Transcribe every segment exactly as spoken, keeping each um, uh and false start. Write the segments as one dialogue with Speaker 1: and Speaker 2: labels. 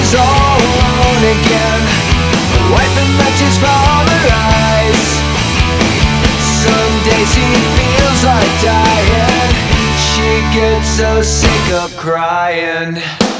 Speaker 1: all alone again, wiping matches from her eyes. Some days he feels like dying. She gets so sick of crying.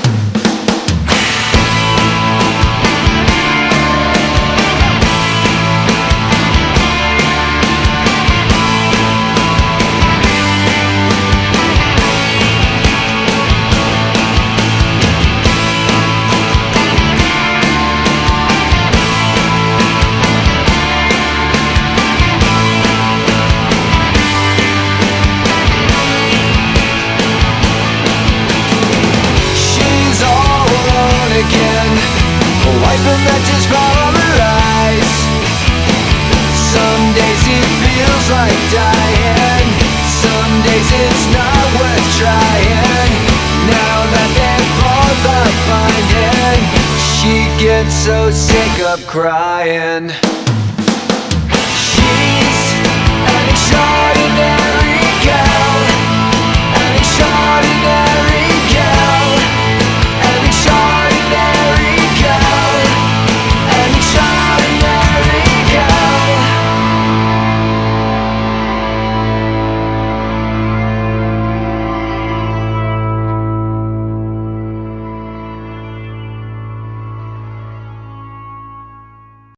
Speaker 1: Wiping matches from her eyes. Some days it feels like dying. Some days it's not worth trying. Now that they're both are finding, she gets so sick of crying.